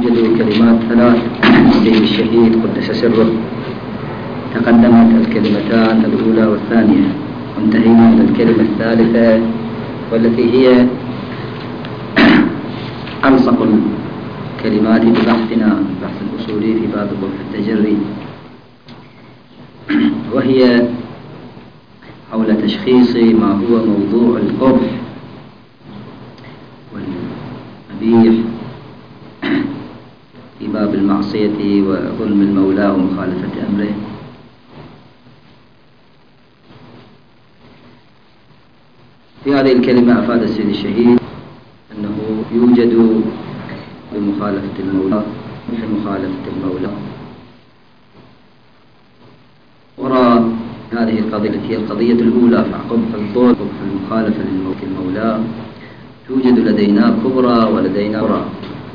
توجد كلمات ثلاث لديه الشهيد قدس سره. تقدمت الكلمتان الأولى والثانية، وانتهينا من الكلمة الثالثة والتي هي ألصق الكلمات ببحثنا البحث الأصولي في باب قبح التجري، وهي حول تشخيص ما هو موضوع القبح والقبيح في باب المعصية وظلم المولى ومخالفة أمره. في هذه الكلمة أفاد السيد الشهيد أنه يوجد بمخالفة المولى مثل مخالفة المولى. وراء هذه القضية التي هي القضية الأولى في قبح الظلم وقبح المخالفة للمولى توجد لدينا كبرى ولدينا صغرى.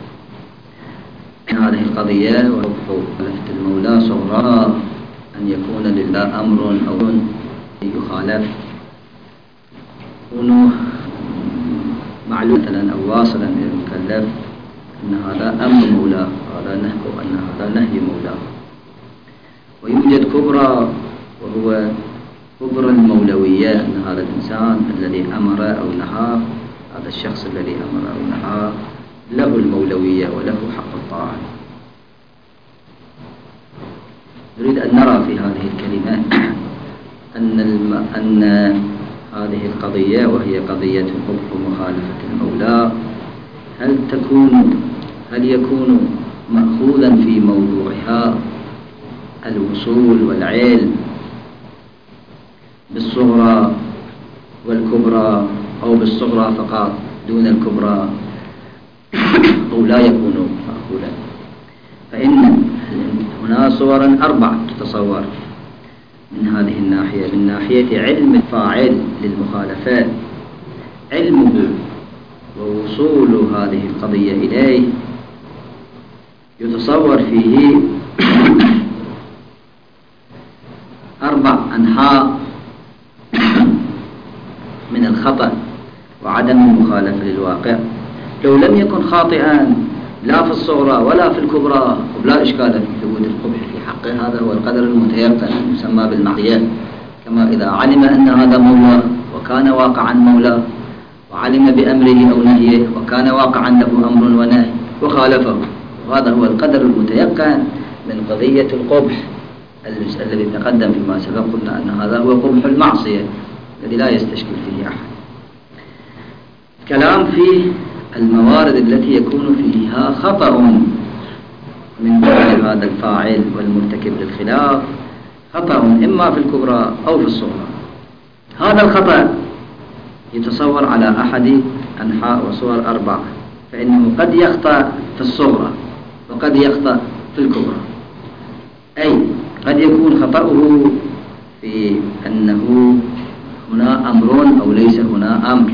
هذه القضية وقبح مخالفة المولى صغرى أن يكون لله أمر أو يخالف، يكون معلوم مثلا أو واصلا إلى المكلف أن هذا أمر مولاه، هذا نهي، وأن هذا نهي مولاه. ويوجد كبرى وهو كبرى المولوية، أن هذا الإنسان الذي أمر أو نهى، هذا الشخص الذي أمر أو نهى له المولوية وله حق الطاعة. نريد أن نرى في هذه الكلمة أن هذه القضية وهي قضية قبح مخالفة المولى هل يكون مأخوذا في موضوعها الوصول والعلم بالصغرى والكبرى، أو بالصغرى فقط دون الكبرى، أو لا يكون مأخوذا؟ فإن هنا صورا 4 تتصور من هذه الناحية، من ناحية علم الفاعل للمخالفات، علمه ووصول هذه القضية إليه يتصور فيه 4 أنحاء من الخطأ وعدم المخالفة للواقع. لو لم يكن خاطئا لا في الصغرى ولا في الكبرى ولا إشكال في ثبوت القبح في حقه، هذا هو القدر المتيقن المسمى بالمعصية. كما إذا علم أن هذا مولى وكان واقعا مولى، وعلم بأمره أو نهيه وكان واقعا له أمر ونهي وخالفه، وهذا هو القدر المتيقن من قضية القبح الذي تقدم فيما سبق. قلنا أن هذا هو قبح المعصية الذي لا يستشكل فيه أحد. كلام في الموارد التي يكون فيها خطأ من قبل هذا الفاعل والمرتكب للخلاف، خطأ إما في الكبرى أو في الصغرى. هذا الخطأ يتصور على أحد أنحاء وصور 4، فإنه قد يخطأ في الصغرى وقد يخطأ في الكبرى. أي قد يكون خطأه في أنه هنا أمر أو ليس هنا أمر،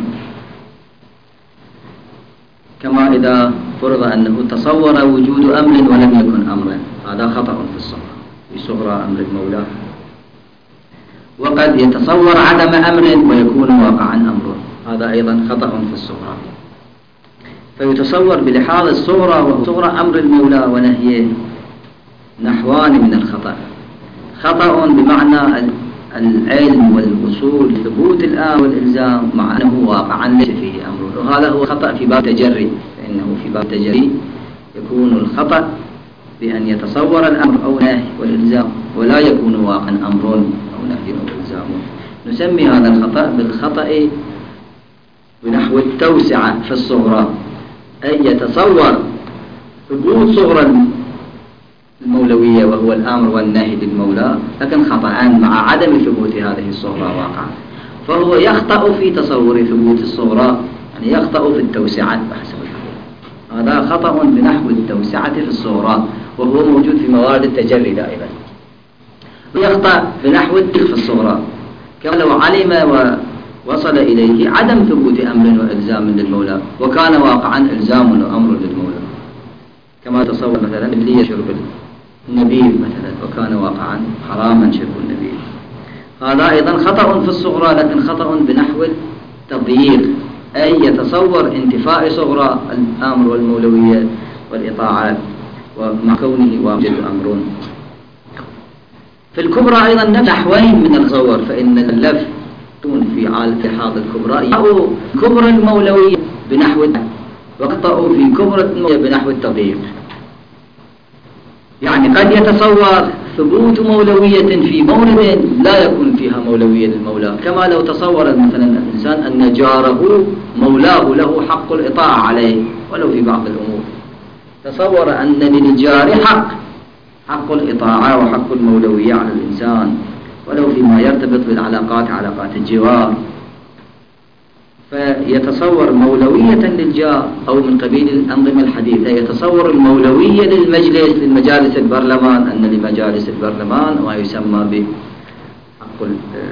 كما إذا فرض أنه تصور وجود أمر ولم يكن أمرا، هذا خطأ في الصغرى، في صغرى أمر المولى. وقد يتصور عدم أمر ويكون واقعا أمر، هذا أيضا خطأ في الصغرى. فيتصور بلحاظ الصغرى وصغرى أمر المولى ونهيه نحوان من الخطأ. خطأ بمعنى العلم والوصول ثبوت الآن والإلزام مع أنه واقعا ليس فيه أمر، وهذا هو خطأ في باب التجري. فإنه في باب التجري يكون الخطأ بأن يتصور الأمر أو نهي والإلزام ولا يكون واقعا أمر أو نهي أو إلزام. نسمي هذا الخطأ بالخطأ بنحو التوسعة في الصغرى، أي يتصور ثبوت صغرى المولوية وهو الأمر والنهي للمولى، لكن خطأ مع عدم ثبوت هذه الصغرى واقعا. فهو يخطأ في تصور ثبوت الصغرى، يعني يخطأ في التوسعة بحسب الحقيقة. هذا خطأ بنحو التوسعة في الصغرى، وهو موجود في موارد التجري دائما. ويخطأ بنحو الدخل في الصغرى، كما لو علم ووصل إليه عدم ثبوت أمر وإلزام للمولى وكان واقعا إلزام وأمر للمولى، كما تصور مثلا اللي يشرب النبيذ مثلا وكان واقعا حراما شرب النبيذ. هذا أيضا خطأ في الصغرى، لكن خطأ بنحو التضييق، أي يتصور انتفاء صغرى الأمر والمولوية والإطاعة ومع كونه واجد أمر. في الكبرى أيضا نحوين من التصور، فإن اللف في حال الكبرى أو كبرى المولوية بنحو وقطعوا في كبرى المولوية بنحو التضييق. يعني قد يتصور ثبوت مولوية في مورد لا يكون فيها مولوية للمولى، كما لو تصور مثلا الإنسان أن جاره مولاه له حق الإطاعة عليه ولو في بعض الأمور، تصور أن للجار حق الإطاعة وحق المولوية على الإنسان ولو فيما يرتبط بالعلاقات، علاقات الجوار، فيتصور مولوية للجار. أو من قبيل الأنظمة الحديثة يتصور المولوية للمجالس البرلمان، أن لمجالس البرلمان ما يسمى بحق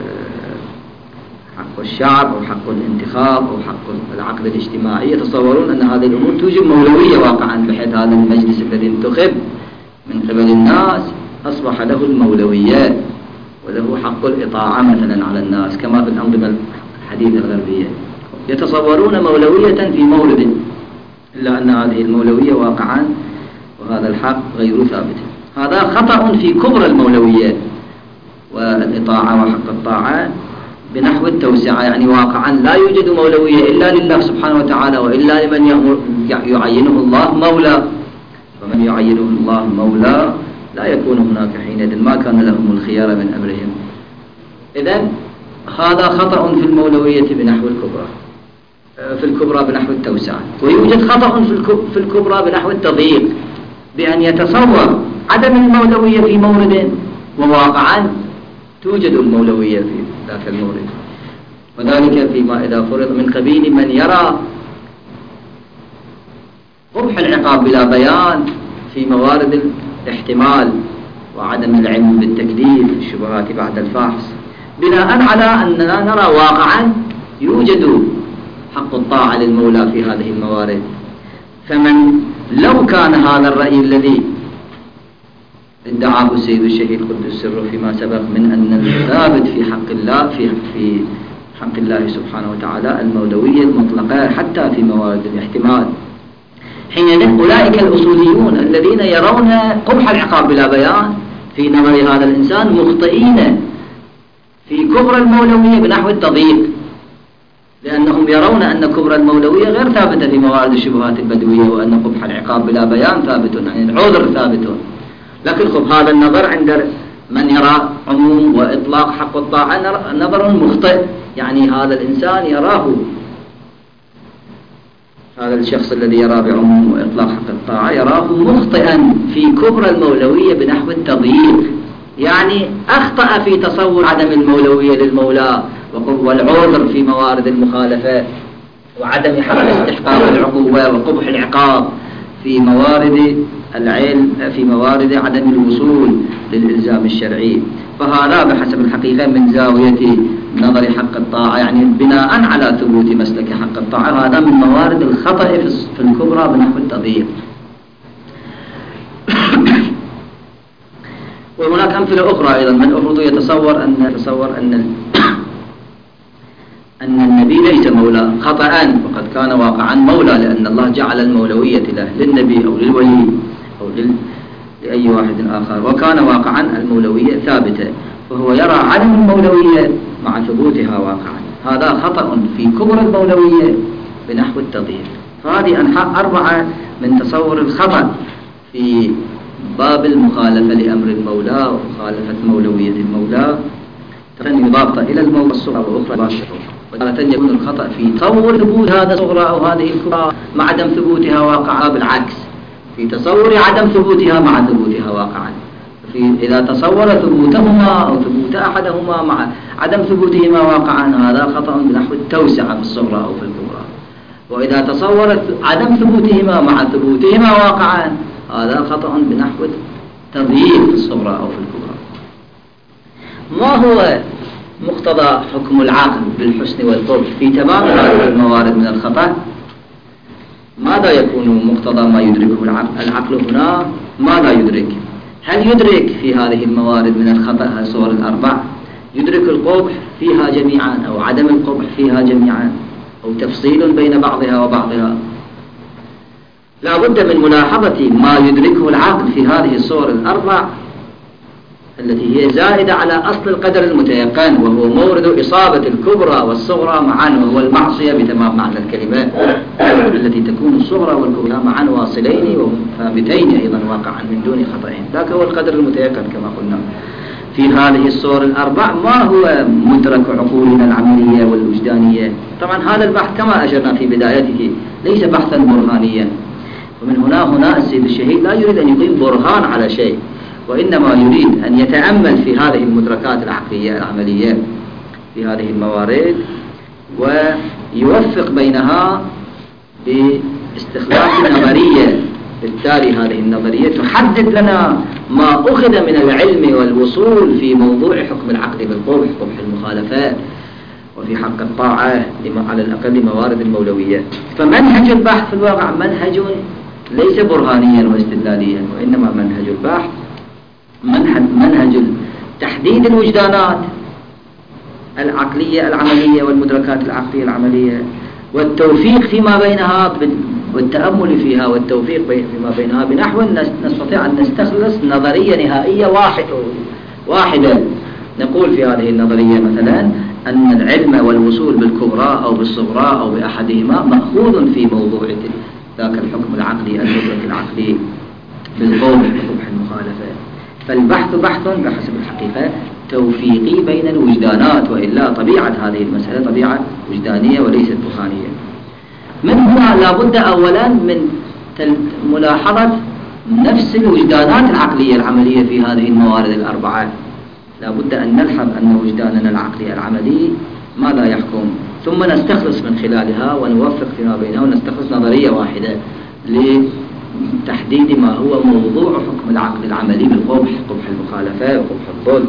حق الشعب أو حق الانتخاب أو حق العقد الاجتماعي. يتصورون أن هذه الأمور توجب مولوية واقعا، بحيث هذا المجلس الذي انتخب من قبل الناس أصبح له المولوية وله حق الإطاعة مثلا على الناس، كما في الأنظمة الحديثة الغربية. يتصورون مولوية في مورد، إلا أن هذه المولوية واقعا وهذا الحق غير ثابت. هذا خطأ في كبرى المولوية والإطاعة وحق الطاعة بنحو التوسعة. يعني واقعا لا يوجد مولوية إلا لله سبحانه وتعالى، وإلا لمن يعينه الله مولى، ومن يعينه الله مولى لا يكون هناك حينئذ، ما كان لهم الخيار من أمرهم. إذن هذا خطأ في المولوية بنحو الكبرى، في الكبرى بنحو التوسعة. ويوجد خطأ في الكبرى بنحو التضييق، بأن يتصور عدم المولوية في مورد وواقعا توجد المولوية في ذاك المورد، وذلك فيما إذا فرض من قبيل من يرى قبح العقاب بلا بيان في موارد الاحتمال وعدم العلم بالتكليف، الشبهات بعد الفحص، بناء على أننا نرى واقعا يوجد حق الطاعة للمولى في هذه الموارد. فمن لو كان هذا الرأي الذي ادعاه السيد الشهيد قدس سره فيما سبق من أن الثابت في حق الله في حق الله سبحانه وتعالى المولوية المطلقة حتى في موارد الاحتمال، حينئذ أولئك الأصوليون الذين يرون قبح العقاب بلا بيان في نظر هذا الإنسان مخطئين في كبرى المولوية بنحو التضييق، لأنهم يرون أن كبرى المولوية غير ثابتة في موارد الشبهات البدوية، وأن قبح العقاب بلا بيان ثابت، يعني العذر ثابت. لكن هذا النظر عند من يرى عموم وإطلاق حق الطاعة نظر مخطئ. يعني هذا الإنسان يراه، هذا الشخص الذي يرى بعموم وإطلاق حق الطاعة يراه مخطئا في كبرى المولوية بنحو التضييق، يعني أخطأ في تصور عدم المولوية للمولى والعذر في موارد المخالفة وعدم حق استحقاق العقوبة وقبح العقاب في موارد العلم، في موارد عدم الوصول للإلزام الشرعي. فهذا بحسب الحقيقة من زاوية نظر حق الطاعة، يعني بناء على ثبوت مسلك حق الطاعة، هذا من موارد الخطأ في الكبرى بنحو التضييق. وهناك أمثلة أخرى أيضا. من أفرض يتصور أن النبي ليس مولى خطأ، وقد كان واقعا مولى، لأن الله جعل المولوية له للنبي أو للولي أو لأي واحد آخر، وكان واقعا المولوية ثابتة، فهو يرى عدم المولوية مع ثبوتها واقعا. هذا خطأ في كبرى المولوية بنحو التضييق. فهذه أنحاء 4 من تصور الخطأ في باب المخالفة لأمر المولى ومخالفة مولوية المولى، يضاف إلى المولى الصغرى وأخرى باشرة. وتارة يكون الخطأ في تصور ثبوت هذا الصغرى أو هذه الكبرى مع عدم ثبوتها واقعا، بالعكس في تصور عدم ثبوتها مع ثبوتها واقعا. إذا تصور ثبوتهما أو ثبوت أحدهما مع عدم ثبوتهما واقعا، هذا خطأ بنحو التوسعة في الصغرى أو في الكبرى. وإذا تصور عدم ثبوتهما مع ثبوتهما واقعا، هذا خطأ بنحو التضييق في الصغرى أو في الكبرى. ما هو مقتضى حكم العقل بالحسن والقبح في تمام هذه الموارد من الخطأ؟ ماذا يكون مقتضى ما يدركه العقل هنا؟ ماذا يدرك؟ هل يدرك في هذه الموارد من الخطأ الصور ال4 يدرك القبح فيها جميعا أو عدم القبح فيها جميعا أو تفصيل بين بعضها وبعضها؟ لا بد من ملاحظة ما يدركه العقل في هذه الصور الأربع التي هي زائدة على أصل القدر المتيقن، وهو مورد إصابة الكبرى والصغرى معا، وهو المعصية بتمام معنى الكلمة، التي تكون الصغرى والكبرى معا واصلين وثابتين أيضا واقعا من دون خطأين. ذاك هو القدر المتيقن كما قلنا. في هذه الصور الأربع ما هو مدرك عقولنا العملية والوجدانية؟ طبعا هذا البحث كما أشرنا في بدايته ليس بحثا برهانيا، ومن هنا السيد الشهيد لا يريد أن يقيم برهان على شيء، وإنما يريد أن يتأمل في هذه المدركات العقلية العملية في هذه الموارد، ويوفق بينها باستخلاص نظرية. بالتالي هذه النظرية تحدد لنا ما أخذ من العلم والوصول في موضوع حكم العقل بالقبح، قبح المخالفات، وفي حق الطاعة على الأقل موارد المولويات. فمنهج البحث في الواقع منهج ليس برهانيا واستدلاليا، وإنما منهج البحث منهج تحديد الوجدانات العقلية العملية والمدركات العقلية العملية، والتوفيق فيما بينها والتأمل فيها والتوفيق فيما بينها بنحو نستطيع أن نستخلص نظرية نهائية واحدة. نقول في هذه النظرية مثلا أن العلم والوصول بالكبرى أو بالصغرى أو بأحدهما مأخوذ في موضوع ذاك الحكم العقلي المدرك العقلي بالقول بقبح المخالفة. فالبحث بحث بحسب الحقيقة توفيقي بين الوجدانات، وإلا طبيعة هذه المسألة طبيعة وجدانية وليست برهانية. من هنا لابد أولا من ملاحظة نفس الوجدانات العقلية العملية في هذه الموارد الأربعة. لابد أن نلحظ أن وجداننا العقلي العملي ماذا يحكم، ثم نستخلص من خلالها ونوفق فيما بينها ونستخلص نظرية واحدة لتحديد ما هو موضوع حكم العقل العملي بالقبح، قبح المخالفة وقبح الظلم.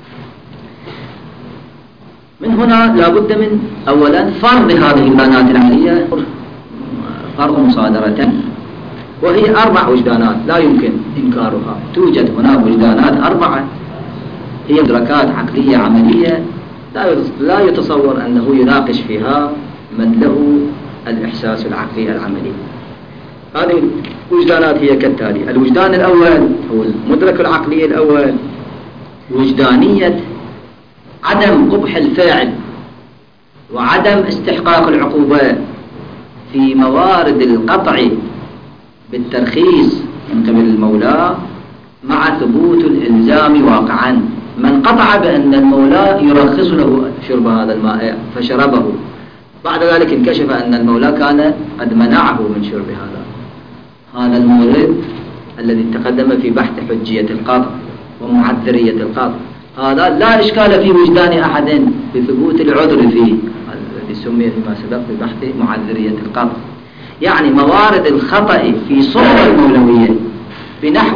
من هنا لابد من أولا فرض هذه الوجدانات العقلية فرض مصادرة، وهي 4 وجدانات لا يمكن إنكارها. توجد هنا وجدانات 4 هي مدركات عقلية عملية لا يتصور أنه يناقش فيها من له الإحساس العقلي العملي. هذه الوجدانات هي كالتالي: الوجدان الأول هو المدرك العقلي الأول، وجدانية عدم قبح الفاعل وعدم استحقاق العقوبة في موارد القطع بالترخيص من قبل المولى مع ثبوت الإلزام واقعا. من قطع بأن المولى يرخص له شرب هذا الماء فشربه، بعد ذلك انكشف أن المولى كان قد منعه من شرب هذا المورد الذي تقدم في بحث حجية القطع ومعذرية القطع، هذا لا إشكال في وجدان أحد بثبوت العذر فيه، الذي سمي فيما سبق ببحث معذرية القطع. يعني موارد الخطأ في صغر المولوية بنحو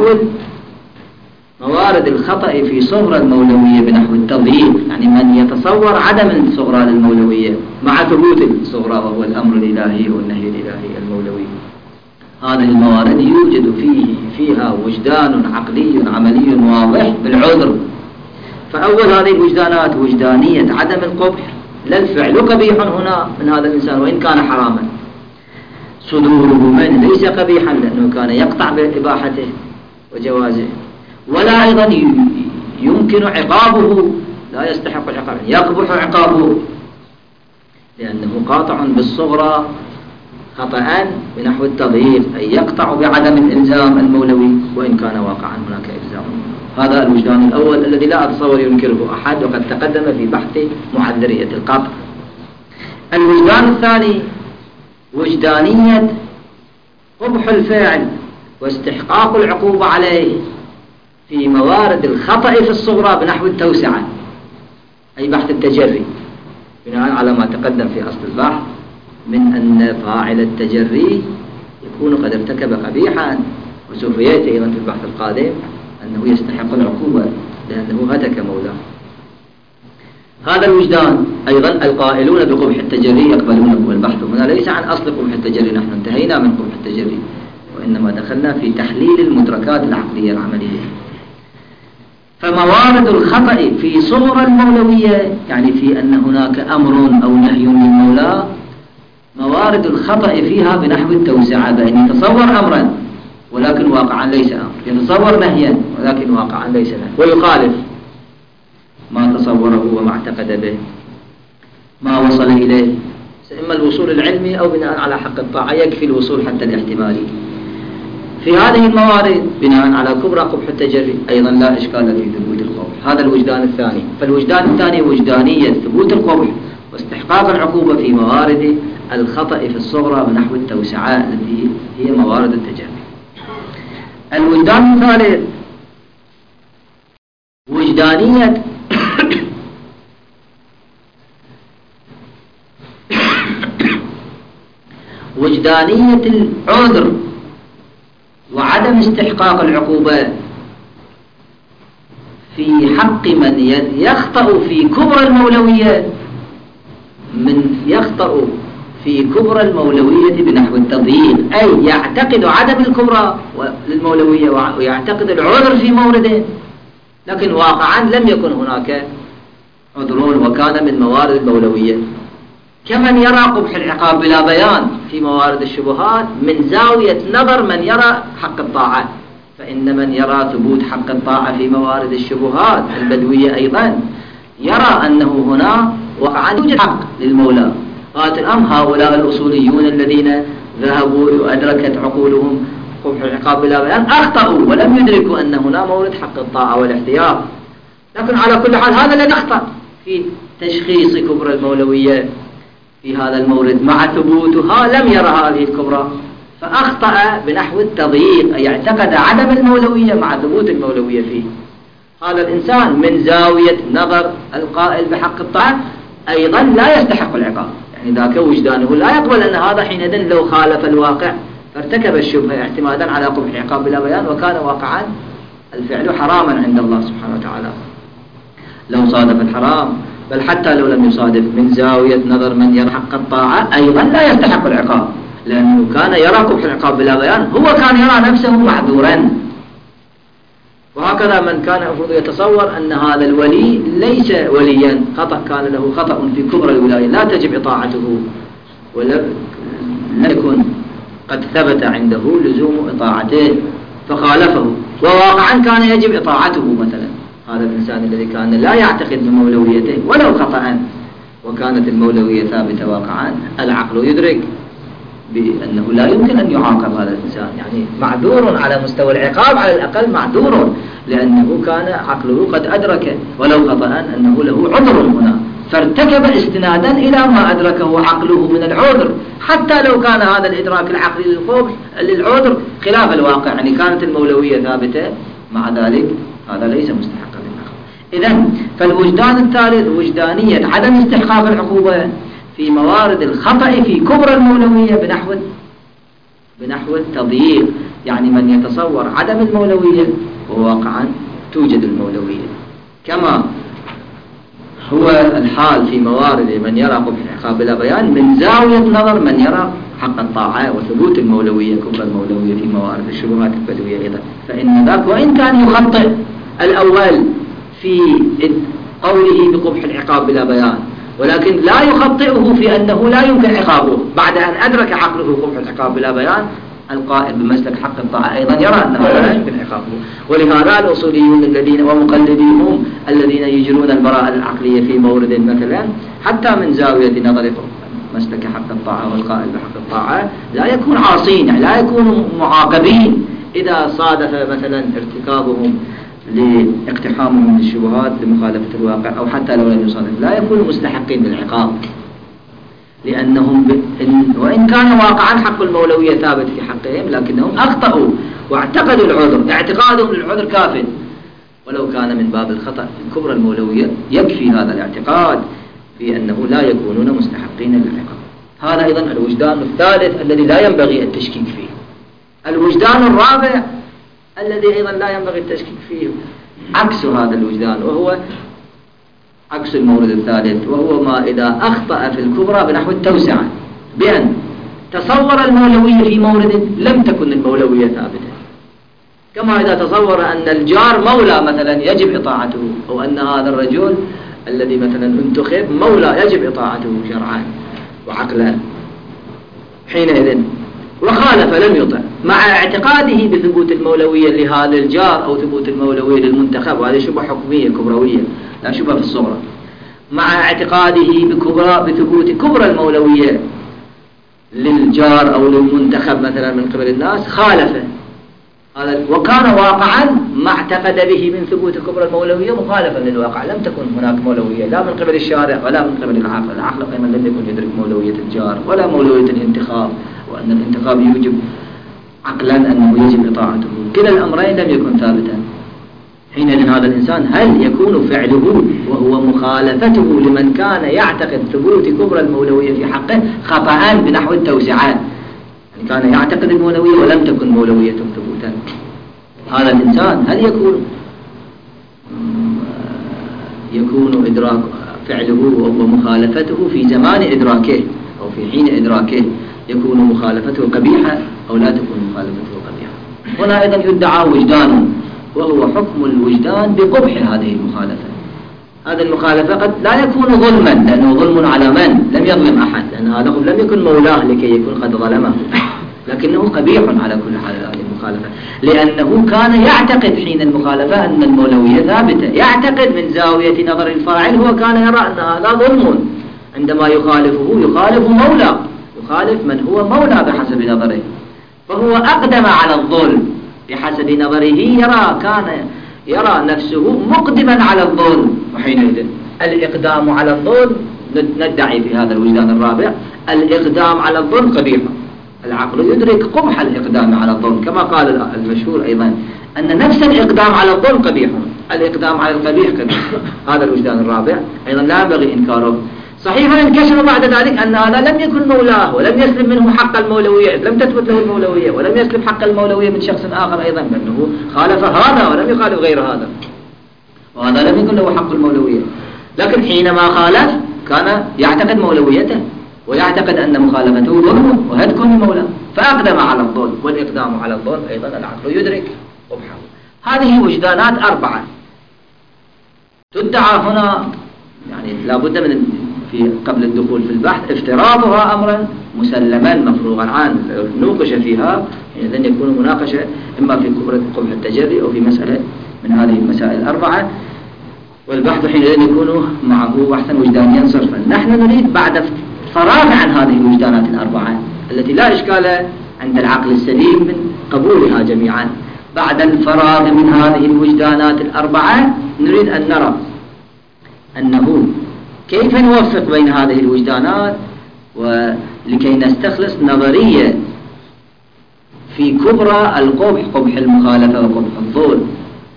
موارد الخطأ في صغر المولوية بنحو التضييق، يعني من يتصور عدم الصغرى للمولوية مع ثبوت الصغرى وهو الأمر الإلهي والنهي الإلهي المولوي. هذه الموارد يوجد فيها وجدان عقلي عملي واضح بالعذر. فأول هذه الوجدانات وجدانية عدم القبح، لا الفعل قبيح هنا من هذا الإنسان وإن كان حراما، صدوره منه ليس قبيحا لأنه كان يقطع بإباحته وجوازه، ولا أيضا يمكن عقابه، لا يستحق العقاب، يقبح عقابه لأنه قاطع بالصغرى خطأ بنحو التضييق، أي يقطع بعدم الإلزام المولوي وإن كان واقعا هناك إلزام. هذا الوجدان الأول الذي لا أتصور ينكره أحد، وقد تقدم في بحث معذرية القطع. الوجدان الثاني وجدانية قبح الفاعل واستحقاق العقوبة عليه في موارد الخطأ في الصغرى بنحو التوسعة، أي بحث التجري، بناء على ما تقدم في أصل البحث من أن فاعل التجري يكون قد ارتكب قبيحا، وسوف يأتي أيضا في البحث القادم أنه يستحق العقوبة لأنه هتك مولاه. هذا الوجدان أيضا القائلون بقبح التجري يقبلونه، والبحث هنا ليس عن أصل قبح التجري، نحن انتهينا من قبح التجري وإنما دخلنا في تحليل المدركات العقلية العملية. فموارد الخطأ في صغر المولوية، يعني في أن هناك أمر أو نهي للمولى موارد الخطأ فيها بنحو التوسعة، بأن يتصور أمرا ولكن واقعا ليس أمر، يتصور نهيا ولكن واقعا ليس نهيا، ويخالف ما تصوره وما اعتقد به، ما وصل إليه، إما الوصول العلمي أو بناء على حق الطاعة، يكفي الوصول حتى الاحتمالي. في هذه الموارد بناء على كبرى قبح التجري أيضا لا إشكال في ثبوت القبح. هذا الوجدان الثاني. فالوجدان الثاني وجدانية ثبوت القبح واستحقاق العقوبة في موارد الخطأ في الصغرى ونحو التوسعة التي هي موارد التجري. الوجدان الثالث وجدانية وجدانية العذر وعدم استحقاق العقوبة في حق من يخطأ في كبرى المولوية، من يخطأ في كبرى المولوية بنحو التضييق، أي يعتقد عدم الكبرى للمولوية ويعتقد العذر في مورده، لكن واقعا لم يكن هناك عذرون وكان من موارد المولوية، كمن يرى قبح العقاب بلا بيان في موارد الشبهات من زاوية نظر من يرى حق الطاعة. فإن من يرى ثبوت حق الطاعة في موارد الشبهات البدوية أيضا يرى أنه هنا وقعا يوجد حق للمولى. قالت الآن هؤلاء الأصوليون الذين ذهبوا وأدركت عقولهم قبح العقاب بلا بيان أخطأوا ولم يدركوا أن هنا مورد حق الطاعة والاحتياط. لكن على كل حال هذا الذي أخطأ في تشخيص كبرى المولوية في هذا المورد مع ثبوتها لم يرى هذه الكبرى، فأخطأ بنحو التضييق، أي اعتقد عدم المولوية مع ثبوت المولوية فيه. هذا الإنسان من زاوية نظر القائل بحق الطاعة أيضا لا يستحق العقاب، يعني ذاك وجدانه لا يقبل أن هذا حينئذ لو خالف الواقع فارتكب الشبهة اعتمادا على قبح العقاب بلا بيان، وكان واقعا الفعل حراما عند الله سبحانه وتعالى لو صادف الحرام، بل حتى لو لم يصادف من زاوية نظر من يرى حق الطاعة أيضا لا يستحق العقاب، لأنه كان يرى قبح العقاب بلا بيان، هو كان يرى نفسه معذورا. وهكذا من كان المفروض يتصور أن هذا الولي ليس وليا، خطأ كان له خطأ في كبرى الولاية لا تجب إطاعته، ولم يكن قد ثبت عنده لزوم إطاعته فخالفه، وواقعا كان يجب إطاعته. مثلا هذا الإنسان الذي كان لا يعتقد بمولويته ولو خطأ وكانت المولوية ثابتة واقعا، العقل يدرك بأنه لا يمكن أن يعاقب هذا الإنسان، يعني معذور على مستوى العقاب، على الأقل معذور، لأنه كان عقله قد أدرك ولو خطأ أنه له عذر هنا، فارتكب استنادا إلى ما أدركه عقله من العذر، حتى لو كان هذا الإدراك العقلي للعذر خلاف الواقع، يعني كانت المولوية ثابتة، مع ذلك هذا ليس مستحقا للعقاب. إذن فالوجدان الثالث وجدانية عدم استحقاق العقوبة في موارد الخطأ في كبرى المولوية بنحو التضييق، يعني من يتصور عدم المولوية وواقعا توجد المولوية، كما هو الحال في موارد من يرى قبح العقاب بلا بيان من زاوية نظر من يرى حق الطاعة وثبوت المولوية كبرى المولوية في موارد الشبهات البدوية أيضا. فإن ذاك وإن كان يخطئ الأول في قوله بقبح العقاب بلا بيان، ولكن لا يخطئه في أنه لا يمكن عقابه بعد أن أدرك عقله قبح العقاب بلا بيان. القائل بمسلك حق الطاعة أيضا يرى أنه لا يمكن عقابه. ولهذا الأصوليون الذين ومقلديهم الذين يجرون البراءة العقلية في مورد مثلا حتى من زاوية نظر مسلك حق الطاعة والقائل بحق الطاعة لا يكون عاصين، يعني لا يكونوا معاقبين إذا صادف مثلا ارتكابهم لاقتحامهم من الشبهات لمخالفة الواقع، أو حتى لو لم يصادف لا يكونوا مستحقين للعقاب، لأنهم وإن كان واقعا حق المولوية ثابت في حقهم لكنهم أخطأوا واعتقدوا العذر، اعتقادهم للعذر كاف، ولو كان من باب الخطأ في كبرى المولوية يكفي هذا الاعتقاد بأنه لا يكونون مستحقين للعقاب. هذا أيضا الوجدان الثالث الذي لا ينبغي التشكيك فيه. الوجدان الرابع الذي أيضا لا ينبغي التشكيك فيه عكس هذا الوجدان، وهو عكس المورد الثالث، وهو ما إذا أخطأ في الكبرى بنحو التوسعة، بأن تصور المولوية في مورد لم تكن المولوية ثابتة، كما إذا تصور أن الجار مولى مثلا يجب إطاعته، أو أن هذا الرجل الذي مثلا انتخب مولى يجب إطاعته شرعا وعقلا، حينئذ وخالف لم يطع مع اعتقاده بثبوت المولوية لهذا الجار أو ثبوت المولوية للمنتخب، وهذه شبهة حكمية كبروية لا شبهة في الصغرى، مع اعتقاده بثبوت كبرى المولوية للجار أو للمنتخب مثلا من قبل الناس، خالفه هذا وكان واقعا ما اعتقد به من ثبوت كبرى المولوية مخالفا للواقع. لم تكن هناك مولوية لا من قبل الشارع ولا من قبل العقل. العقل أيضا لم يكن يدرك مولوية الجار ولا مولوية الانتخاب، وأن الانتخاب يوجب عقلا أنه يجب إطاعته. كلا الأمرين لم يكن ثابتا. حينئذ هذا الإنسان هل يكون فعله وهو مخالفته لمن كان يعتقد ثبوت كبرى المولوية في حقه خطأ بنحو التوسعات، يعني كان يعتقد المولوية ولم تكن مولوية ثبوتا، هذا الإنسان هل يكون إدراك فعله ومخالفته في زمان إدراكه أو في حين إدراكه يكون مخالفته قبيحة أو لا تكون مخالفته قبيحة؟ هنا أيضا يدعى وجدان، وهو حكم الوجدان بقبح هذه المخالفة. هذه المخالفة قد لا يكون ظلما، لأنه ظلم على من لم يظلم أحد، لأن هذا لم يكن مولاه لكي يكون قد ظلمه، لكنه قبيح على كل حال هذه المخالفة، لأنه كان يعتقد حين المخالفة أن المولوية ثابتة، يعتقد من زاوية نظر الفاعل، هو كان يرى أن هذا ظلم، عندما يخالف مولى، يخالف من هو مولى بحسب نظره، فهو أقدم على الظلم بحسب نظره، كان يرى نفسه مقدما على الظلم. وحينئذ الإقدام على الظلم ندعي في هذا الوجدان الرابع الإقدام على الظلم قبيح. العقل يدرك قبح الإقدام على الظلم، كما قال المشهور أيضا أن نفس الإقدام على الظلم قبيح، الإقدام على القبيح قبيح. هذا الوجدان الرابع أيضا لا ينبغي إنكاره. صحيح انكشف بعد ذلك أن هذا لم يكن مولاه ولم يسلم منه حق المولوية، لم تثبت له المولوية، ولم يسلم حق المولوية من شخص آخر أيضا، لأنه خالف هذا ولم يخالف غير هذا، وهذا لم يكن له حق المولوية. لكن حينما خالف كان يعتقد مولويته ويعتقد أن مخالفته ظلم وهتك لمولاه، فأقدم على الظلم، والإقدام على الظلم أيضا العقل يدرك قبحه. هذه وجدانات 4 تدعى هنا، يعني لا بد من قبل الدخول في البحث افتراضها أمرا مسلما مفروغا عنه، نوقش فيها إذن يكون مناقشة إما في قبح التجري أو في مسألة من هذه المسائل 4، والبحث حينئذ يكون معه بحثا وجدانيا صرفا. نحن نريد بعد فراغ عن هذه الوجدانات 4 التي لا إشكال عند العقل السليم من قبولها جميعا، بعد الفراغ من هذه الوجدانات 4 نريد أن نرى أنه كيف نوفق بين هذه الوجدانات ولكي نستخلص نظرية في كبرى القبح، قبح المخالفة وقبح الظلم.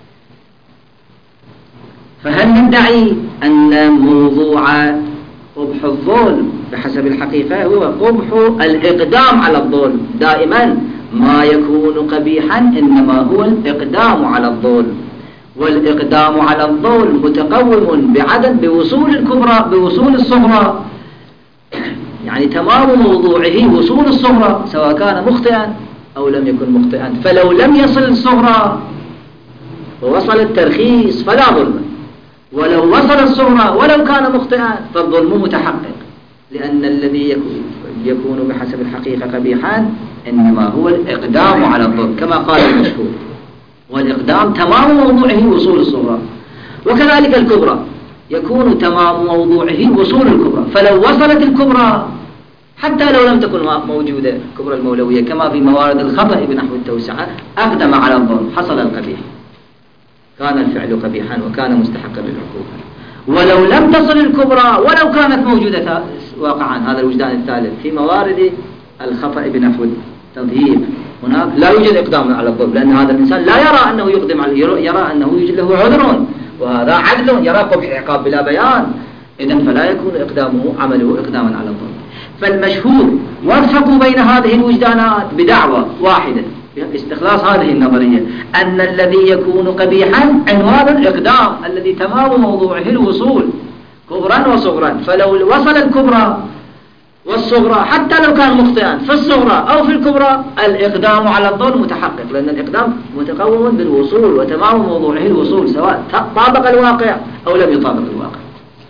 فهل ندعي أن موضوع قبح الظلم بحسب الحقيقة هو قبح الإقدام على الظلم؟ دائما ما يكون قبيحا إنما هو الإقدام على الظلم، والإقدام على الظلم متقوم بوصول الكبرى بوصول الصغرى، يعني تمام موضوعه وصول الصغرى سواء كان مخطئا أو لم يكن مخطئا. فلو لم يصل الصغرى ووصل الترخيص فلا ظلم، ولو وصل الصغرى ولو كان مخطئا فالظلم متحقق، لأن الذي يكون بحسب الحقيقة قبيحا إنما هو الإقدام على الظلم كما قال المشهور، والإقدام تمام موضوعه وصول الصغرى. وكذلك الكبرى يكون تمام موضوعه وصول الكبرى، فلو وصلت الكبرى حتى لو لم تكن موجودة كبرى المولوية كما في موارد الخطأ بنحو التوسعة أقدم على الظلم حصل القبيح، كان الفعل قبيحا وكان مستحقا للعقوبة. ولو لم تصل الكبرى ولو كانت موجودة واقعا، هذا الوجدان الثالث في موارد الخطأ بنحو التضييق، هناك لا يوجد إقدام على الظلم، لأن هذا الإنسان لا يرى أنه يقدم عليه، يرى أنه يوجد له عذر وهذا عدل، يرى قبح عقاب بلا بيان، إذن فلا يكون عمله إقداما على الظلم. فالمشهور وفقوا بين هذه الوجدانات بدعوة واحدة استخلاص هذه النظرية، أن الذي يكون قبيحا عنوان الإقدام الذي تمام موضوعه الوصول كبرا وصغرا، فلو وصل الكبرى والصغرى حتى لو كان مخطئا في الصغرى أو في الكبرى الإقدام على الظلم متحقق، لأن الإقدام متقوم بالوصول وتمام موضوعه الوصول سواء طابق الواقع أو لم يطابق الواقع.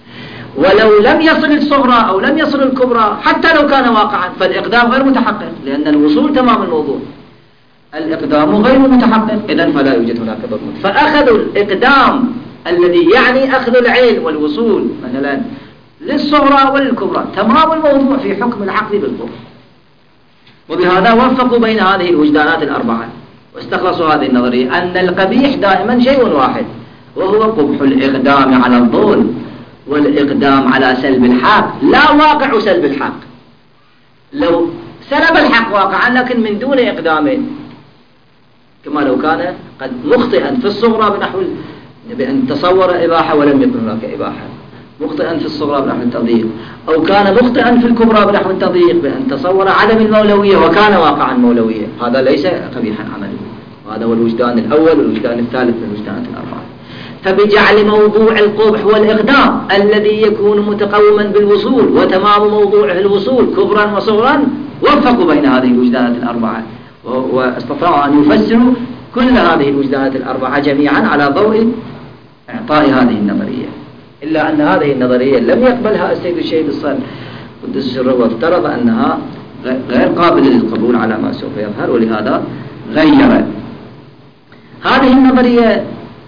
ولو لم يصل الصغرى أو لم يصل الكبرى حتى لو كان واقعا فالإقدام غير متحقق، لأن الوصول تمام الموضوع، الإقدام غير متحقق، إذن فلا يوجد هناك ضمن. فأخذوا الإقدام الذي يعني أخذ العين والوصول مثلا للصغرى وللكبرى تمام الموضوع في حكم العقل بالقبح. وبهذا وفقوا بين هذه الوجدانات الأربعة واستخلصوا هذه النظرية أن القبيح دائما شيء واحد، وهو قبح الإقدام على الظل والإقدام على سلب الحق، لا واقع سلب الحق. لو سلب الحق واقعا لكن من دون إقدام، كما لو كان قد مخطئا في الصغرى بنحو بأن تصور إباحة ولم يكن هناك إباحة، مخطئا في الصغرى بنحو التضييق، أو كان مخطئا في الكبرى بنحو التضييق بأن تصور عدم المولوية وكان واقعا مولوية، هذا ليس قبيحا عمله. وهذا هو الوجدان الأول والوجدان الثالث من الوجدانات الأربعة. فبجعل موضوع القبح والإقدام الذي يكون متقوما بالوصول وتمام موضوعه الوصول كبرا وصغرا وفقوا بين هذه الوجدانات الأربعة، واستطاعوا أن يفسروا كل هذه الوجدانات الأربعة جميعا على ضوء إعطاء هذه النظرية. إلا أن هذه النظرية لم يقبلها السيد الشهيد الصالح قدس سره، وافترض أنها غير قابلة للقبول على ما سوف يظهر، ولهذا غير هذه النظرية.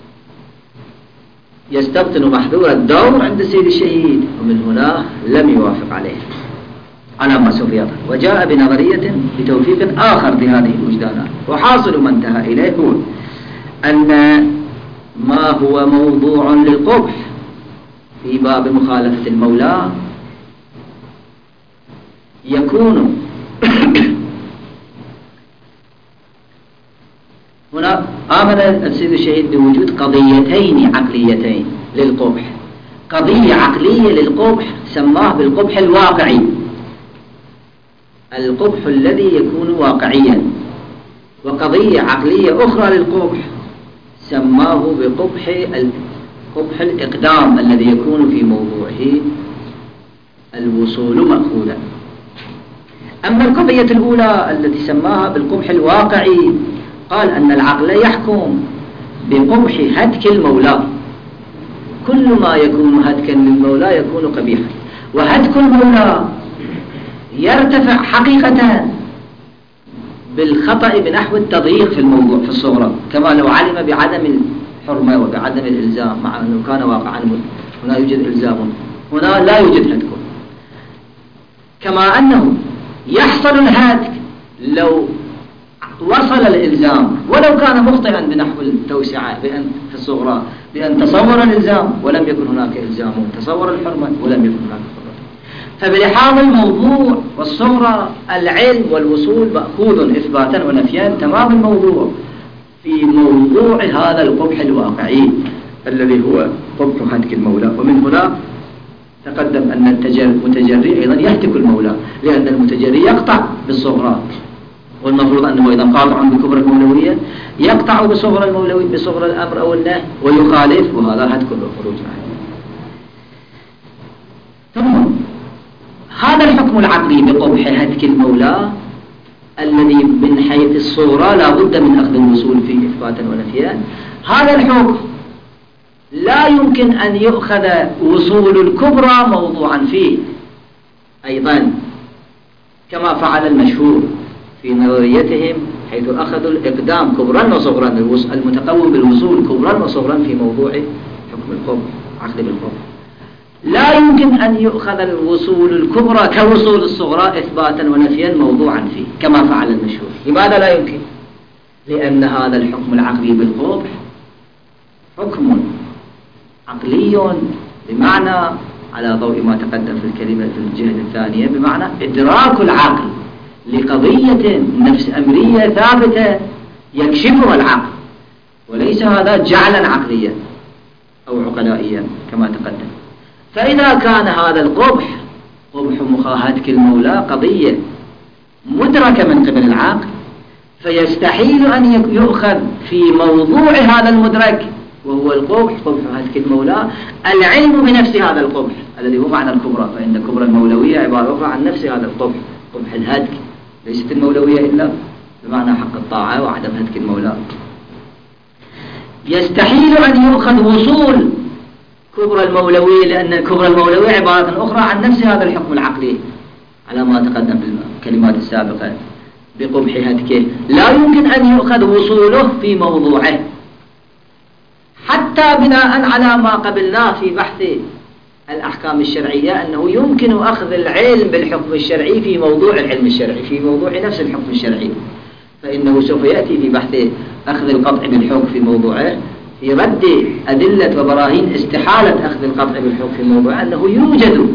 يستبطن محذور الدور عند السيد الشهيد، ومن هنا لم يوافق عليه على ما سوف يظهر، وجاء بنظرية بتوفيق آخر في هذه الوجدانات. وحاصل ما انتهى إليه هو أن ما هو موضوع للقبح في باب مخالفة المولى يكون هنا آمن السيد الشهيد بوجود قضيتين عقليتين للقبح، قضية عقلية للقبح سماه بالقبح الواقعي، القبح الذي يكون واقعيا، وقضية عقلية أخرى للقبح سماه بقبح الإقدام الذي يكون في موضوعه الوصول مأخوذا. أما القضية الأولى التي سماها بالقبح الواقعي قال أن العقل يحكم بقبح هتك المولى، كل ما يكون هتكا للمولى يكون قبيحا، وهتك المولى يرتفع حقيقة بالخطأ بنحو التضييق في الموضوع في الصغرى، كما لو علم بعدم الحرمة وبعدم الإلزام، مع أنه كان واقعا هنا يوجد إلزام، هنا لا يوجد هتك. كما أنه يحصل الهتك لو وصل الإلزام ولو كان مخطئا بنحو التوسعة بأن في الصغرى بأن تصور الإلزام ولم يكن هناك إلزام، تصور الحرمة ولم يكن هناك حرمة. فبلحاظ الموضوع والصغرى العلم والوصول مأخوذ إثباتا ونفيا تمام الموضوع في موضوع هذا القبح الواقعي الذي هو قبح هتك المولى. ومن هنا تقدم أن المتجري أيضا يهتك المولى، لأن المتجري يقطع بالصغرى، والمفروض أنه إذا قاطع بكبر المولوية يقطع بصغر المولوي بصغر الأمر أو النهي ويخالف، وهذا هتك الخروج عنه. ثم هذا الحكم العقلي بقبح هتك المولى الذي من حيث الصورة لا بد من أخذ الوصول فيه إثباتا ونفيا، هذا الحكم لا يمكن أن يؤخذ وصول الكبرى موضوعا فيه أيضا، كما فعل المشهور في نظريتهم، حيث أخذوا الإقدام كبرا وصغرا، المتقوم بالوصول كبرا وصغرا في موضوع حكم القبح عقد بالقبح. لا يمكن أن يؤخذ الوصول الكبرى كوصول الصغرى إثباتا ونفيا موضوعا فيه كما فعل المشهور. لماذا لا يمكن؟ لأن هذا الحكم العقلي بالقبح حكم عقلي بمعنى على ضوء ما تقدم في الكلمة في الجهة الثانية، بمعنى إدراك العقل لقضية نفس أمرية ثابتة يكشفها العقل، وليس هذا جعلا عقليا أو عقلائيا كما تقدم. فإذا كان هذا القبح قبح مخاهتك المولى قضية مدركة من قبل العقل، فيستحيل أن يؤخذ في موضوع هذا المدرك وهو القبح قبح هتك المولى العلم بنفس هذا القبح الذي هو معنى الكبرى، فإن كبرى المولوية عبارة أخرى عن نفس هذا القبح قبح الهتك، ليست المولوية إلا بمعنى حق الطاعة وعدم هتك المولى. يستحيل أن يؤخذ وصول كبرى المولوي، لأن كبرى المولوي عبارة أخرى عن نفس هذا الحكم العقلي على ما تقدم في الكلمات السابقة بقبح هتكه. لا يمكن أن يؤخذ وصوله في موضوعه حتى بناء على ما قبلناه في بحث الأحكام الشرعية، أنه يمكن أخذ العلم بالحكم الشرعي في موضوع العلم الشرعي، في موضوع نفس الحكم الشرعي، فإنه سوف يأتي في بحث أخذ القطع بالحكم في موضوعه في رد أدلة وبراهين استحالة أخذ القطع بالحكم في موضوعه، أنه يوجد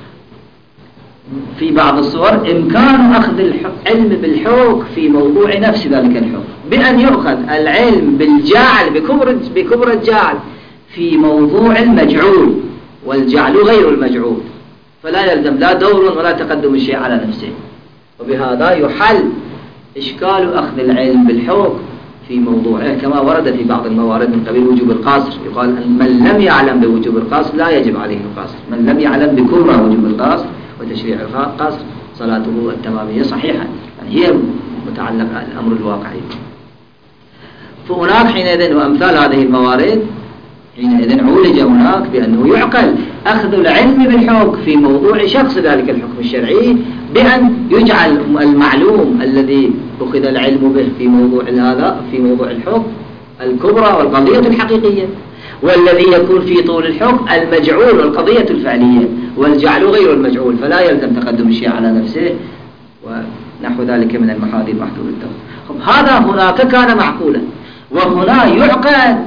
في بعض الصور إمكان أخذ العلم بالحكم في موضوع نفس ذلك الحكم، بأن يؤخذ العلم بالجعل بكبر الجعل في موضوع المجعول، والجعل غير المجعول، فلا يلزم لا دور ولا تقدم الشيء على نفسه. وبهذا يحل إشكال أخذ العلم بالحكم في موضوعه، كما ورد في بعض الموارد من قبيل وجوب القاصر. يقال أن من لم يعلم بوجوب القاصر لا يجب عليه القاصر، من لم يعلم بكبرى وجوب القاصر وتشريع القاصر صلاته التمامية صحيحة، يعني هي متعلقة الأمر الواقعي. فهناك حينئذ وأمثال هذه الموارد حينئذ عولج هناك بأنه يعقل أخذ العلم بالحكم في موضوع شخص ذلك الحكم الشرعي، بأن يجعل المعلوم الذي أخذ العلم به في موضوع هذا في موضوع الحكم الكبرى والقضية الحقيقية، والذي يكون في طول الحكم المجعول والقضية الفعلية، والجعل غير المجعول، فلا يلزم تقدم الشيء على نفسه ونحو ذلك من المحاذير محدود الدور. هذا هناك كان معقولا، وهنا يعقل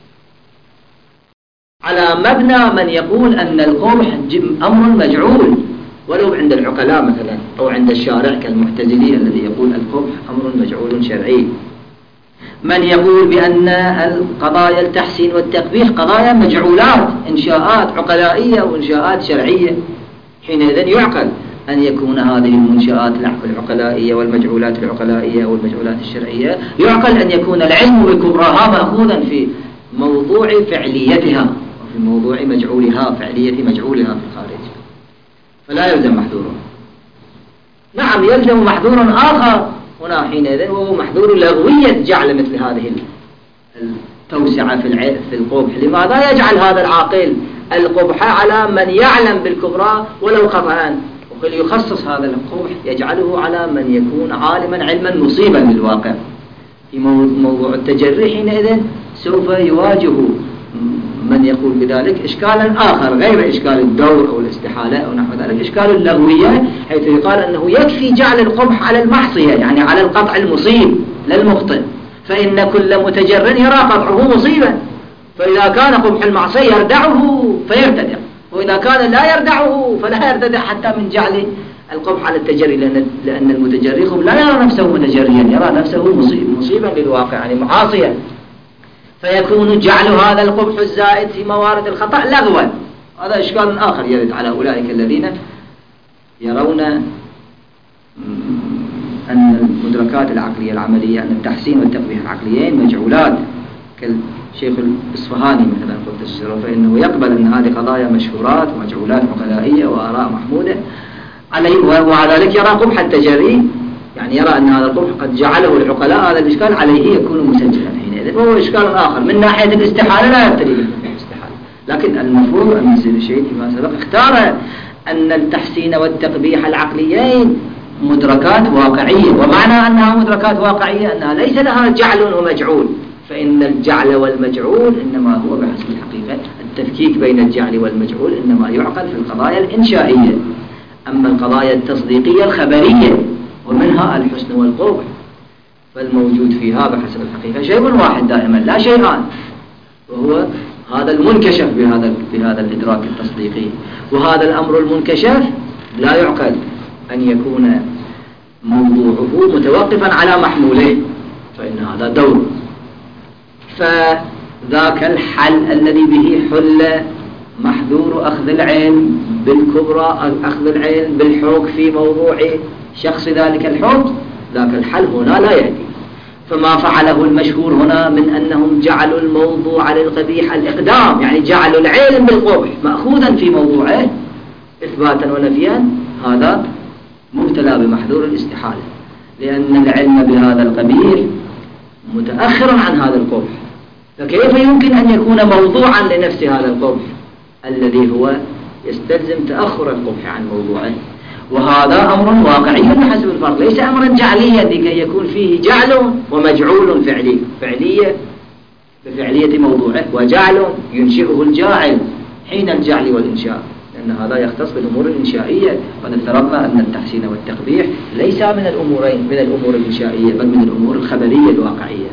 على مبنى من يقول أن القبح أمر مجعول، ولو عند العقلاء مثلا أو عند الشارع كالمعتزلي الذي يقول القبح أمر مجعول شرعي. من يقول بأن القضايا التحسين والتقبيح قضايا مجعولات، إنشاءات عقلائية وإنشاءات شرعية، حينئذ يعقل أن يكون هذه المنشآت العقلائية والمجعولات العقلائية والمجعولات الشرعية، يعقل أن يكون العلم بكبرها مأخوذا في موضوع فعليتها وفي موضوع مجعولها، فعلية مجعولها في الخارج، فلا يلزم محذور. نعم يلزم محذور آخر هنا حينئذ، وهو محذور لغوية جعل مثل هذه التوسعة في القبح. لماذا يجعل هذا العاقل القبح على من يعلم بالكبرى ولو خطأ، وقل يخصص هذا القبح يجعله على من يكون عالما علما مصيبا للواقع. في موضوع التجري حينئذ سوف يواجه من يقول بذلك إشكالا آخر غير إشكال الدور أو الاستحالة أو نحو ذلك، إشكال اللغوية، حيث يقال أنه يكفي جعل القبح على المعصية، يعني على القطع المصيب للمخطئ، فإن كل متجر يرى قطعه مصيبا، فإذا كان قبح المعصية يردعه فيرتدع، وإذا كان لا يردعه فلا يرتدع حتى من جعل القبح على التجري، لأن المتجري لا يرى نفسه متجريا، يرى نفسه مصيبا للواقع، يعني معاصيا، فيكون جعل هذا القبح الزائد في موارد الخطأ لغوا. هذا إشكال آخر يرد على أولئك الذين يرون أن المدركات العقلية العملية، أن التحسين والتقبيح العقليين مجعولات، كالشيخ الإصفهاني مثلا قلت السر، فإنه يقبل أن هذه قضايا مشهورات ومجعولات عقلائية وآراء محمودة عليه، ومع ذلك يرى قبح التجري، يعني يرى أن هذا القبح قد جعله العقلاء، هذا الإشكال عليه يكون مسجلا حينئذ، وهو إشكال آخر من ناحية الاستحالة لا يبتلي بالاستحالة. لكن المفروض أن يصير الشيء فيما سبق اختار أن التحسين والتقبيح العقليين مدركات واقعية، ومعنى أنها مدركات واقعية أنها ليس لها جعل ومجعول، فإن الجعل والمجعول إنما هو بحسب الحقيقة، التفكيك بين الجعل والمجعول إنما يعقل في القضايا الإنشائية، أما القضايا التصديقية الخبرية ومنها الحسن والقبح فالموجود فيها بحسب الحقيقة شيء واحد دائما لا شيئان، وهو هذا المنكشف بهذا الإدراك التصديقي. وهذا الأمر المنكشف لا يعقل أن يكون موضوعه متوقفا على محموله، فإن هذا دور. فذاك الحل الذي به حل محذور أخذ العلم بالكبرى، أخذ العلم بالحكم في موضوع شخص ذلك الحكم، ذاك الحل هنا لا يأتي. فما فعله المشهور هنا من أنهم جعلوا الموضوع للقبيح الإقدام، يعني جعلوا العلم بالقبح مأخوذا في موضوعه إثباتا ونفيا، هذا مبتلى بمحذور الاستحالة، لأن العلم بهذا القبيح متأخر عن هذا القبح، فكيف يمكن أن يكون موضوعا لنفس هذا القبح؟ الذي هو يستلزم تأخر القبح عن موضوعه، وهذا أمر واقعي بحسب الفرق، ليس أمرا جعليا لكي يكون فيه جعل ومجعول فعلي، فعلية بفعلية موضوعه، وجعل ينشئه الجاعل حين الجعل والإنشاء، لأن هذا يختص بالأمور الإنشائية. قد افترضنا أن التحسين والتقبيح ليس من الأمور الإنشائية، بل من الأمور الخبرية الواقعية.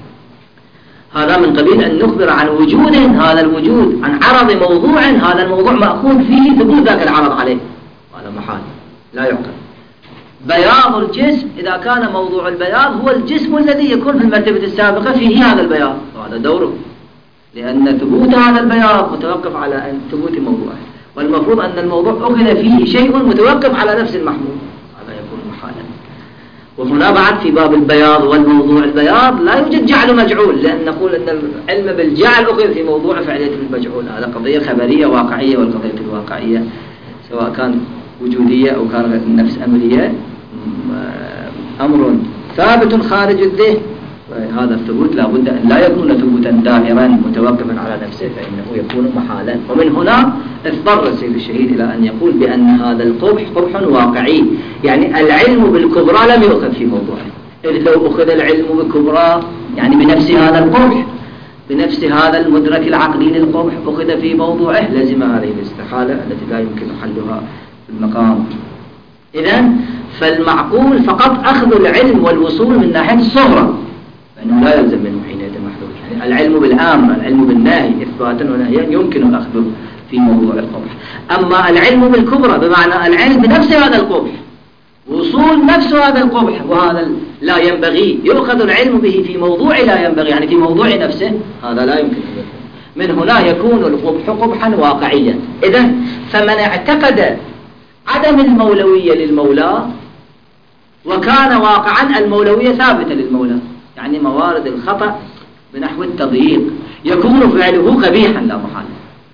هذا من قبيل أن نخبر عن وجود، هذا الوجود عن عرض موضوع، هذا الموضوع مأخوذ فيه ثبوت ذاك العرض عليه، هذا محال لا يعقل. بياض الجسم إذا كان موضوع البياض هو الجسم الذي يكون في المرتبة السابقة فيه هذا البياض، وهذا دوره، لأن ثبوت هذا البياض متوقف على ثبوت موضوعه، والمفروض أن الموضوع أخذ فيه شيء متوقف على نفس المحمول، هذا يكون محالا. وهنا بعد في باب البياض والموضوع البياض لا يوجد جعل مجعول، لأن نقول أن العلم بالجعل أخذ في موضوع فعلية المجعول، هذا قضية خبرية واقعية، والقضية الواقعية سواء كان وجودية أو كان النفس أمرية أمر ثابت خارج الذهن، هذا الثبوت لا بد أن لا يكون ثبوتا دائما متوقفا على نفسه، فإنه يكون محالا. ومن هنا اضطر السيد الشهيد إلى أن يقول بأن هذا القبح قبح واقعي، يعني العلم بالكبرى لم يؤخذ في موضوعه، إذ لو أخذ العلم بالكبرى يعني بنفس هذا القبح، بنفس هذا المدرك العقلي للقبح أخذ في موضوعه، لزم هذه الاستحالة التي لا يمكن حلها في المقام. إذن فالمعقول فقط أخذ العلم والوصول من ناحية الصغرى، فإنه لا يلزم منه حينئذ محذور. يعني العلم بالأمر، العلم بالنهي إثباتا ونهيا يمكن أخذه في موضوع القبح. أما العلم بالكبرى بمعنى العلم بنفس هذا القبح، وصول نفس هذا القبح، وهذا لا ينبغي يؤخذ العلم به في موضوع لا ينبغي، يعني في موضوع نفسه، هذا لا يمكن أن يكون. من هنا يكون القبح قبحا واقعيا. إذن فمن اعتقد عدم المولوية للمولى وكان واقعا المولوية ثابتة للمولى، يعني موارد الخطأ بنحو التضييق يكون فعله قبيحا لا محالة.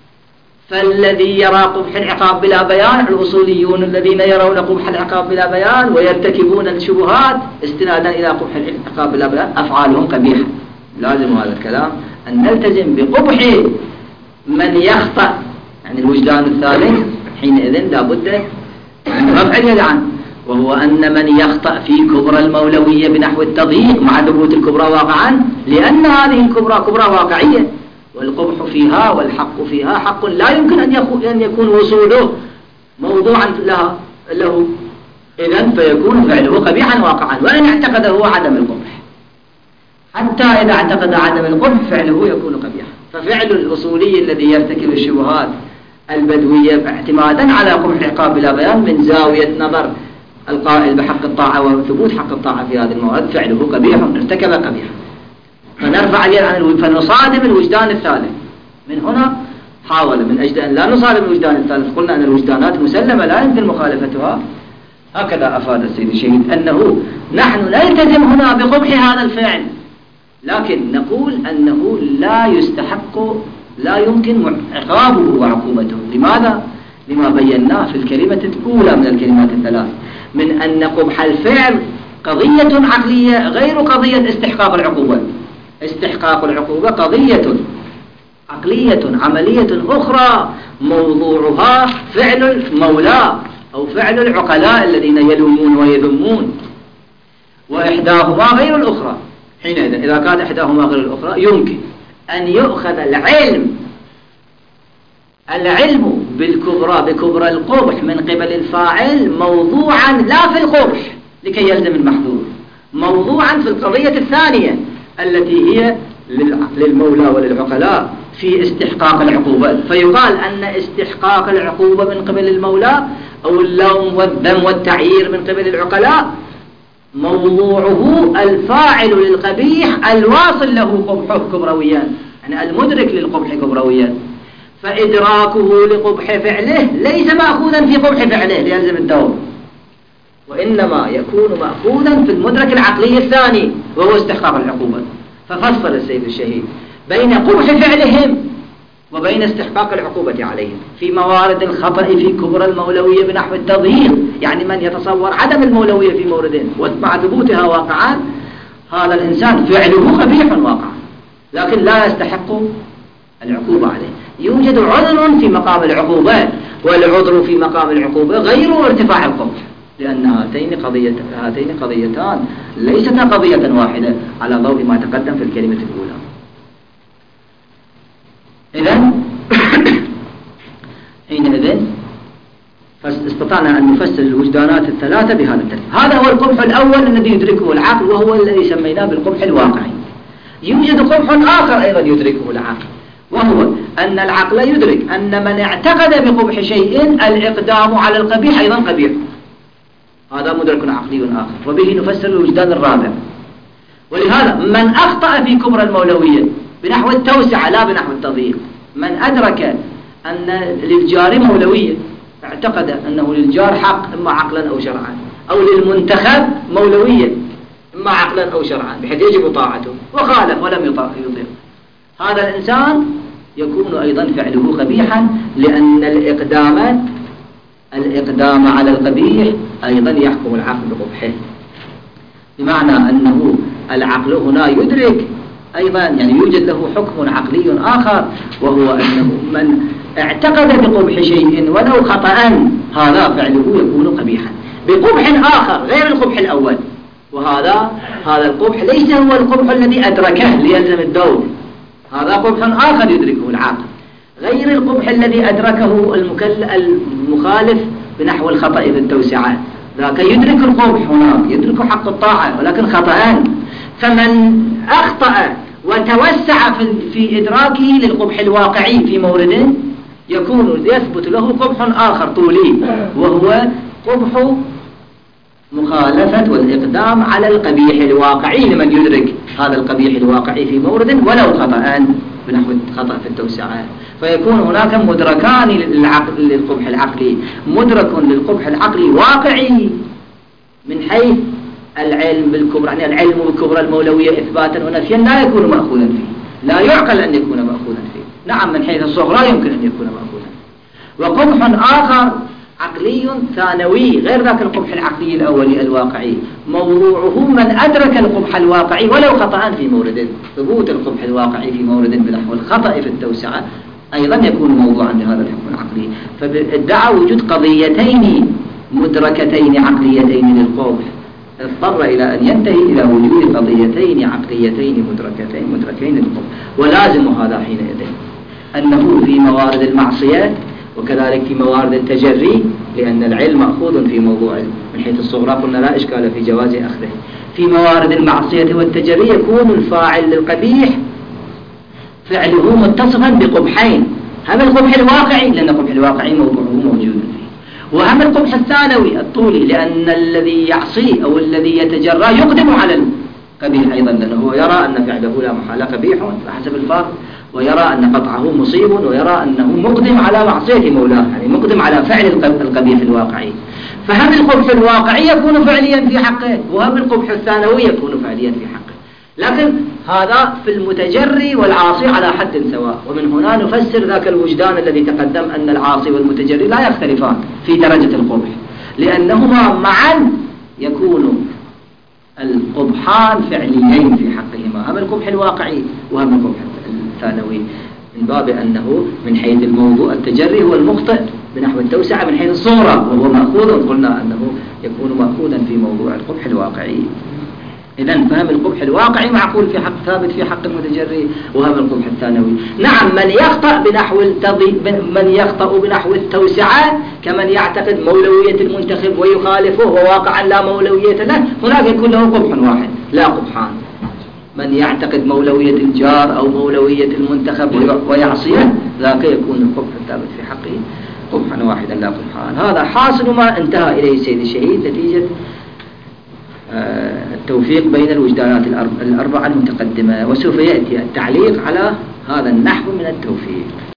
فالذي يرى قبح العقاب بلا بيان، الأصوليون الذين يرون قبح العقاب بلا بيان ويرتكبون الشبهات استنادا إلى قبح العقاب بلا بيان، أفعالهم قبيحة. لازم هذا الكلام أن نلتزم بقبح من يخطأ، يعني الوجدان الثالث حينئذ لا بد من رفع اليد عنه، وهو أن من يخطأ في كبرى المولوية بنحو التضييق مع ثبوت الكبرى واقعا، لأن هذه الكبرى كبرى واقعية، والقبح فيها والحق فيها حق لا يمكن أن يكون وصوله موضوعا له، إذن فيكون فعله قبيحا واقعا، وإن اعتقده عدم القبح، حتى إذا اعتقد عدم القبح فعله يكون قبيحا. ففعل الأصولي الذي يرتكب الشبهات البدوية اعتمادا على قبح العقاب بلا بيان من زاوية نظر القائل بحق الطاعة وثبوت حق الطاعة في هذه المواد، فعله قبيح، ارتكب قبيحا، فنرفع اليد عن فنصادم الوجدان الثالث. من هنا حاول من أجل أن لا نصادم الوجدان الثالث، قلنا أن الوجدانات مسلمة لا يمكن مخالفتها. هكذا أفاد السيد الشهيد أنه نحن نلتزم هنا بقبح هذا الفعل، لكن نقول أنه لا يستحق، لا يمكن عقابه وعقوبته. لماذا؟ لما بيناه في الكلمة الأولى من الكلمات الثلاث، من أن قبح الفعل قضية عقلية غير قضية استحقاق العقوبة. استحقاق العقوبة قضية عقلية عملية أخرى موضوعها فعل المولى أو فعل العقلاء الذين يلومون ويذمون، وإحداهما غير الأخرى. حينئذ إذا كانت إحداهما غير الأخرى يمكن أن يؤخذ العلم بالكبرى بكبرى القبح من قبل الفاعل موضوعا لا في القبح لكي يلزم المحذور، موضوعا في القضية الثانية التي هي للمولى وللعقلاء في استحقاق العقوبة. فيقال أن استحقاق العقوبة من قبل المولى أو اللوم والذم والتعيير من قبل العقلاء موضوعه الفاعل للقبيح الواصل له قبحه كبرويا، يعني المدرك للقبح كبرويا، فإدراكه لقبح فعله ليس مأخوذا في قبح فعله ليلزم الدور، وإنما يكون مأخوذا في المدرك العقلي الثاني وهو استحقاق العقوبة. ففصل السيد الشهيد بين قبح فعلهم وبين استحقاق العقوبة عليهم في موارد الخطأ في كبرى المولوية بنحو التضييق، يعني من يتصور عدم المولوية في موردين ومع ثبوتها واقعا، هذا الإنسان فعله قبيح واقعا لكن لا يستحق العقوبة عليه. يوجد عذر في مقام العقوبة، والعذر في مقام العقوبة غير ارتفاع القبح، لأن هاتين قضيتان ليستا قضية واحدة على ضوء ما تقدم في الكلمة الأولى. إذن حينئذ استطعنا أن نفسر الوجدانات الثلاثة بهذا الترتيب. هذا هو القبح الأول الذي يدركه العقل، وهو الذي سميناه بالقبح الواقعي. يوجد قبح آخر أيضا يدركه العقل، وهو أن العقل يدرك أن من اعتقد بقبح شيء الإقدام على القبيح أيضا قبيح. هذا مدرك عقلي آخر، وبه نفسر الوجدان الرابع. ولهذا من أخطأ في كبر المولوية بنحو التوسعة لا بنحو التضييق، من أدرك أن للجار مولوية، اعتقد أنه للجار حق إما عقلا أو شرعا، أو للمنتخب مولوية إما عقلا أو شرعا بحيث يجب طاعته، وخالف ولم يطيع، هذا الإنسان يكون أيضا فعله قبيحا، لأن الإقدام على القبيح أيضا يحكم العقل بقبحه، بمعنى أنه العقل هنا يدرك أيضا، يعني يوجد له حكم عقلي آخر، وهو أنه من اعتقد بقبح شيء ولو خطأ هذا فعله يكون قبيحا بقبح آخر غير القبح الأول. وهذا القبح ليس هو القبح الذي أدركه ليلزم الدور، هذا قبح آخر يدركه العقل غير القبح الذي أدركه المخالف بنحو الخطأ في التوسعة، ذاك يدرك القبح هناك، يدرك حق الطاعة ولكن خطأ. فمن أخطأ وتوسع في إدراكه للقبح الواقعي في مورد يثبت له قبح آخر طولي، وهو قبح مخالفة والإقدام على القبيح الواقعي لمن يدرك هذا القبيح الواقعي في مورد ولو خطأ بنحو الخطأ في التوسعة. فيكون هناك مدركان للقبح العقلي، مدرك للقبح العقلي واقعي من حيث العلم بالكبرى، يعني العلم بالكبرى المولوية إثباتا ونفيا لا يكون مأخوذا فيه، لا يعقل أن يكون مأخوذا فيه. نعم من حيث الصغرى يمكن أن يكون مأخوذا، وقبح آخر عقلي ثانوي غير ذاك القبح العقلي الأولي الواقعي، موضوعه من أدرك القبح الواقعي ولو خطأ في مورد، ثبوت القبح الواقعي في مورد بنحو الخطأ في التوسعة أيضا يكون موضوعا لهذا الحكم العقلي. فادعى وجود قضيتين مدركتين عقليتين للقبح اضطر إلى أن ينتهي إلى وجود قضيتين عقليتين مدركين للقبح. ولازم هذا حينئذ أنه في موارد المعصية وكذلك في موارد التجري، لأن العلم مأخوذ في موضوع من حيث الصغرى قلنا لا إشكال في جواز أخذه. في موارد المعصية والتجري يكون الفاعل للقبيح فعله متصفا بقبحين، هم القبح الواقعي لأن القبح الواقعي موضوعه موجود فيه، وهم القبح الثانوي الطولي لأن الذي يعصي أو الذي يتجرى يقدم على القبيح أيضا، لأنه يرى أن فعله لا محالة قبيح بحسب الفرق، ويرى أن قطعه مصيب، ويرى أنه مقدم على معصية مولاه، يعني مقدم على فعل القبيح الواقعي. فهم القبح الواقعي يكون فعليا في حقه، وهم القبح الثانوي يكون فعليا في حقه، لكن هذا في المتجري والعاصي على حد سواء. ومن هنا نفسر ذاك الوجدان الذي تقدم أن العاصي والمتجري لا يختلفان في درجة القبح، لأنهما معا يكون القبحان فعليين في حقهما، هم القبح الواقعي وهم القبح الثانوي، من باب أنه من حيث الموضوع التجري هو المخطئ بنحو التوسعة من حيث الصورة، وهو مأخوذ قلنا أنه يكون مأخوذا في موضوع القبح الواقعي. إذن فهم القبح الواقعي معقول في حق ثابت في حق المتجري، وهم القبح الثانوي. نعم من يخطأ بنحو التوسعة كمن يعتقد مولوية المنتخب ويخالفه وواقعا لا مولوية له، هناك يكون له قبح واحد لا قبحان. من يعتقد مولوية الجار أو مولوية المنتخب ويعصيه ذاك يكون القبح الثابت في حقه قبحا واحدا لا قبحان. هذا حاصل ما انتهى إليه السيد الشهيد نتيجة التوفيق بين الوجدانات الأربعة المتقدمة، وسوف يأتي التعليق على هذا النحو من التوفيق.